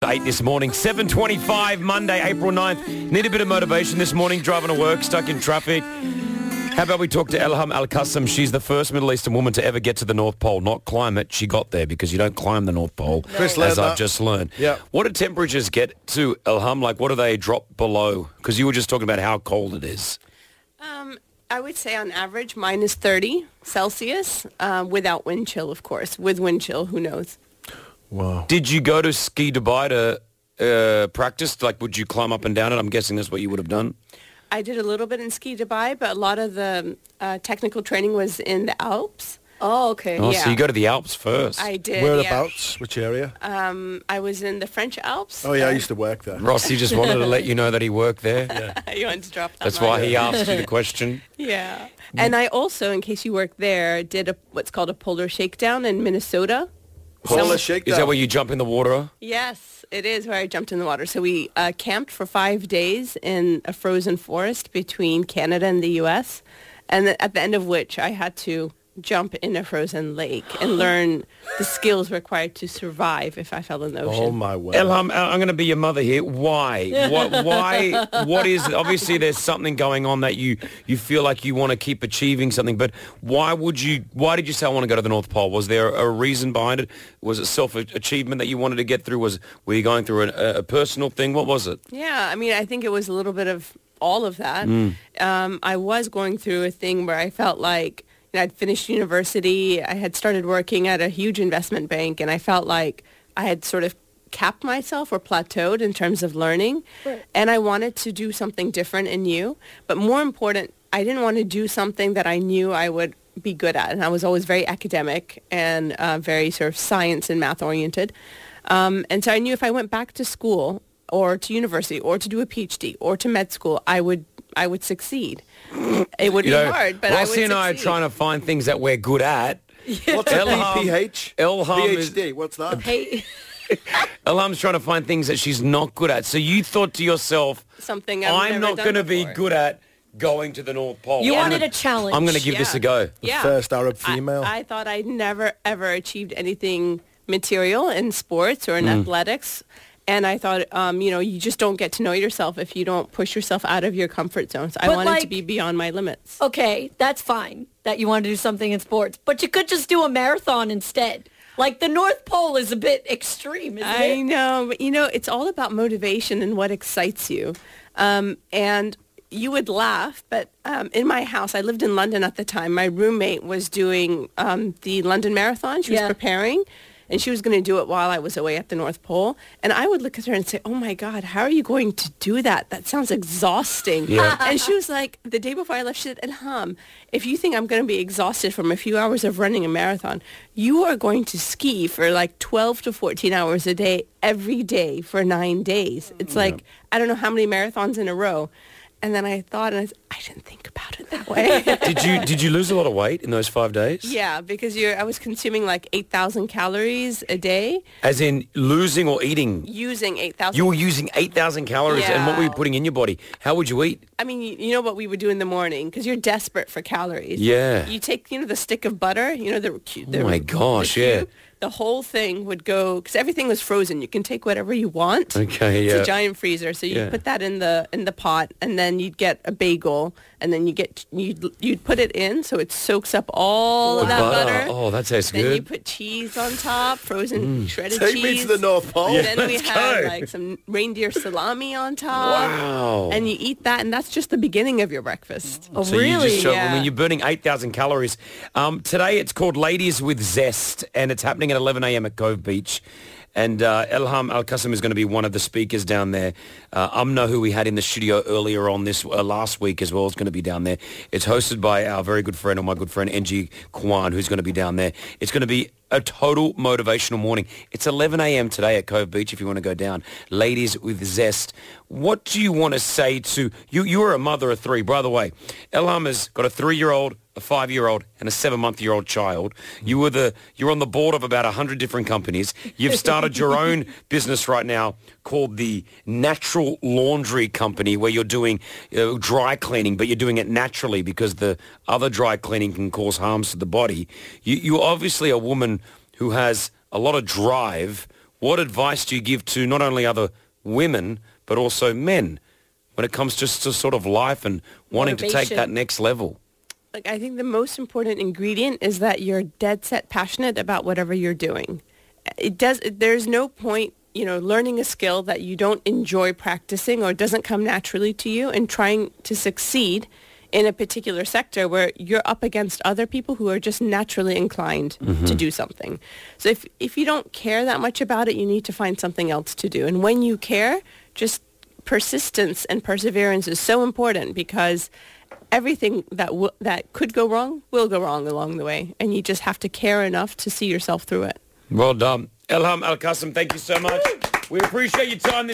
8 this morning. 7:25, Monday, April 9th. Need a bit of motivation this morning, driving to work, stuck in traffic. How about we talk to Elham Al-Qassam? She's the first Middle Eastern woman to ever get to the North Pole. Not climb it, she got there because you don't climb the North Pole, as I've just learned. Yeah. What do temperatures get to, Elham? Like, what do they drop below? Because you were just talking about how cold it is. I would say on average minus 30 Celsius without wind chill, of course. With wind chill, who knows? Wow. Did you go to Ski Dubai to practice? Like, would you climb up and down it? I'm guessing that's what you would have done. I did a little bit in Ski Dubai, but a lot of the technical training was in the Alps. Oh, okay. Oh, Yeah. so you go to the Alps first. I did, Whereabouts? Which area? I was in the French Alps. Oh, yeah, I used to work there. Rossi just wanted to let you know that he worked there. You wanted to drop that That's line. why he asked you the question. Yeah. And I also, in case you worked there, did what's called a polar shakedown in Minnesota. Polar shakedown. Is that where you jump in the water? Yes, it is where I jumped in the water. So we camped for 5 days in a frozen forest between Canada and the U.S. And at the end of which I had to jump in a frozen lake and learn the skills required to survive if I fell in the ocean. Oh, my word. Elham, I'm going to be your mother here. Why? What is, obviously there's something going on that you feel like you want to keep achieving something, but why did you say I want to go to the North Pole? Was there a reason behind it? Was it self-achievement that you wanted to get through? Were you going through a personal thing? What was it? Yeah, I mean, I think it was a little bit of all of that. I was going through a thing where I felt like, I'd finished university. I had started working at a huge investment bank, and I felt like I had sort of capped myself or plateaued in terms of learning. Right. And I wanted to do something different and new. But more important, I didn't want to do something that I knew I would be good at. And I was always very academic and very sort of science and math oriented. And so I knew if I went back to school or to university or to do a PhD or to med school, I would succeed. It would be hard, but Rossi I would and I are succeed. trying to find things that we're good at. What's a Elham- PH? Elham is- PhD, what's that? Hey, Elham's trying to find things that she's not good at. So you thought to yourself, Something I'm not going to be good at going to the North Pole. you Yeah. wanted a challenge. I'm going to give this a go. Yeah. First Arab female. I thought I'd never, ever achieved anything material in sports or in athletics. And I thought, you just don't get to know yourself if you don't push yourself out of your comfort zone. So I But, wanted to be beyond my limits. Okay, that's fine that you want to do something in sports, but you could just do a marathon instead. Like the North Pole is a bit extreme, isn't I it? know, but it's all about motivation and what excites you. And you would laugh, but in my house, I lived in London at the time. My roommate was doing the London Marathon. She was preparing, and she was going to do it while I was away at the North Pole. And I would look at her and say, oh, my God, how are you going to do that? That sounds exhausting. Yeah. And she was like, the day before I left, she said, Elham, if you think I'm going to be exhausted from a few hours of running a marathon, you are going to ski for like 12 to 14 hours a day every day for 9 days. It's like, I don't know how many marathons in a row. And then I thought, and I didn't think about it that way. Did you lose a lot of weight in those 5 days? Yeah, because I was consuming like 8,000 calories a day. As in losing or eating? Using 8,000. You were using 8,000 calories, and what were you Yeah. putting in your body? How would you eat? I mean, you know what we would do in the morning because you're desperate for calories. Yeah. You take, the stick of butter, the Oh my gosh, the yeah. cube, the whole thing would go, because everything was frozen. You can take whatever you want. Okay, It's yeah. a giant freezer. So you Yeah. put that in the pot, and then you'd get a bagel, and then you'd put it in so it soaks up all of that butter. Oh, that tastes Then you good. put cheese on top, frozen shredded Take cheese. me to the North Pole. Yeah. Then we let's had go. like some reindeer salami on top. Wow. And you eat that, and that's just the beginning of your breakfast. Oh, So you really? just show, Yeah. I mean, you're burning 8,000 calories. Today it's called Ladies with Zest, and it's happening at 11 a.m. at Cove Beach. And Elham Al-Qassam is going to be one of the speakers down there. Umna, who we had in the studio earlier on this last week as well, is going to be down there. It's hosted by our very good friend, or my good friend, NG Kwan, who's going to be down there. It's going to be a total motivational morning. It's 11 a.m. today at Cove Beach if you want to go down. Ladies with Zest. What do you want to say to... You're a mother of three. By the way, Elham has got a 3-year-old, a 5-year-old, and a 7-month-year-old child. You're on the board of about 100 different companies. You've started your own business right now called the Natural Laundry Company, where you're doing dry cleaning, but you're doing it naturally because the other dry cleaning can cause harms to the body. You're obviously a woman who has a lot of drive. what advice do you give to not only other women, but also men when it comes just to sort of life and wanting to take Motivation. that next level? Like, I think the most important ingredient is that you're dead set passionate about whatever you're doing. There's no point, learning a skill that you don't enjoy practicing or doesn't come naturally to you and trying to succeed in a particular sector where you're up against other people who are just naturally inclined to do something. So if you don't care that much about it, you need to find something else to do. And when you care, just persistence and perseverance is so important, because everything that could go wrong will go wrong along the way. And you just have to care enough to see yourself through it. Well done. Elham Al Qasim, thank you so much. We appreciate your time.